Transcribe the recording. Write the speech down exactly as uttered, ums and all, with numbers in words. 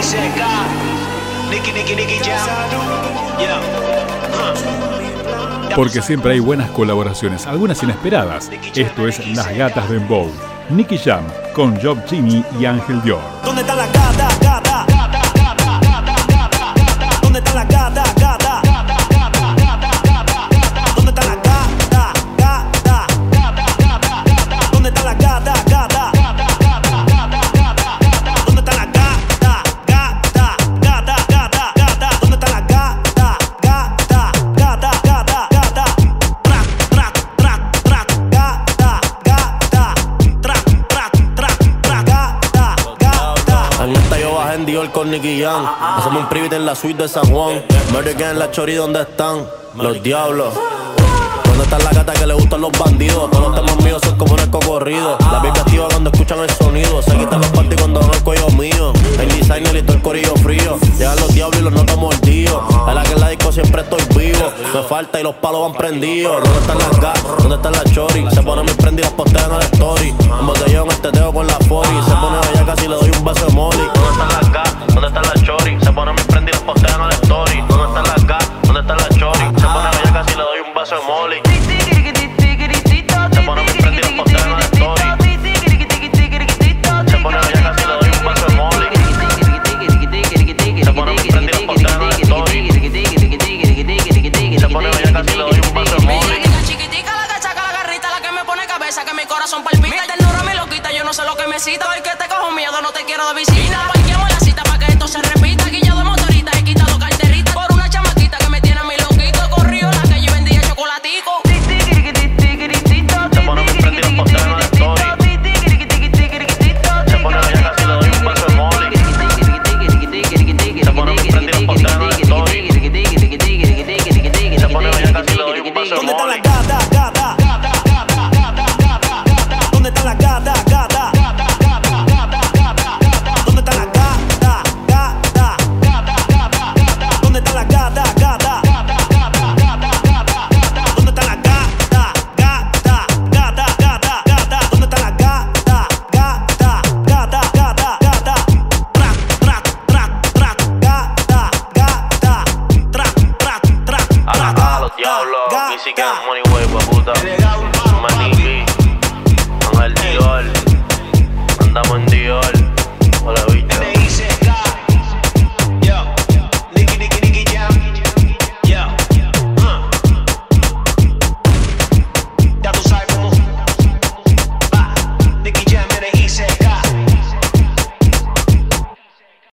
C K, Nicky, Nicky, Nicky Jam. Yeah. Uh. Porque siempre hay buenas colaboraciones, algunas inesperadas. Esto es Las Gatas Dembow. Nicky Jam con Job Chini y Ángel Dior. ¿Dónde está la gata, gata? ¿Dónde está la gata, gata? ¿Dónde está la gata, gata? ¿Dónde está la gata, gata? ¿Dónde está la gata, gata, gata, gata, gata? ¿Dónde está la gata, gata, gata, gata, gata? Trac, trac, trac, trac, gata, gata, trac, trac, trac, trac, gata, gata. En esta yo bajé en Dior con Nicky Jam. Hacemos un private en la suite de San Juan. Murder Gang en la Chori, ¿dónde están? Los diablos. ¿Dónde está la gata que le gustan los bandidos? Todos los temas míos son como un escocorrido. La Biblia activa cuando escuchan el sonido. Se quitan los parties cuando van el cuello mío. El designer y todo el corillo frío. Llegan los diablos y los noto mordidos. A la que en la disco siempre estoy vivo. Me falta y los palos van prendidos. ¿Dónde están las gatas? ¿Dónde están las Chori? Se ponen mis prendidas, postean a la story. Un botellón, este teteo con la forty. Se pone allá casi le doy un beso de molly. ¿Dónde están las gatas? ¿Dónde están las Chori? Se ponen mis prendidas, postean a la story. ¿Dónde están las gatas? ¿Dónde están las Chori? Se pone allá casi le doy un beso de molly. Se pone mis prendidas, postean a la story. Se pone allá casi le doy un beso de molly. Se pone mis prendidas, postean a la story. Se pone allá casi le doy un beso de molly. Chiquitica la que saca la garrita, la que me pone cabeza, que mi corazón palpita. El ternura me lo quita, yo no sé lo que me cita. El que te cojo miedo, no te quiero de visita.